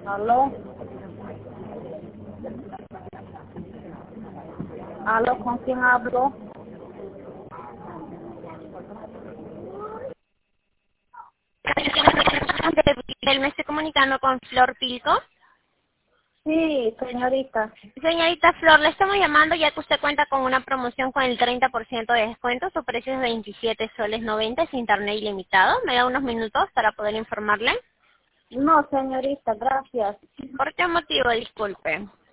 Aló, aló, ¿con quién hablo? Me estoy comunicando con Flor Pilco. Sí, señorita. Señorita Flor, le estamos llamando ya que usted cuenta con una promoción con el 30% de descuento. Su precio es 27 soles 90, es internet ilimitado. Me da unos minutos para poder informarle. No, señorita, gracias. ¿Por qué motivo? Disculpe.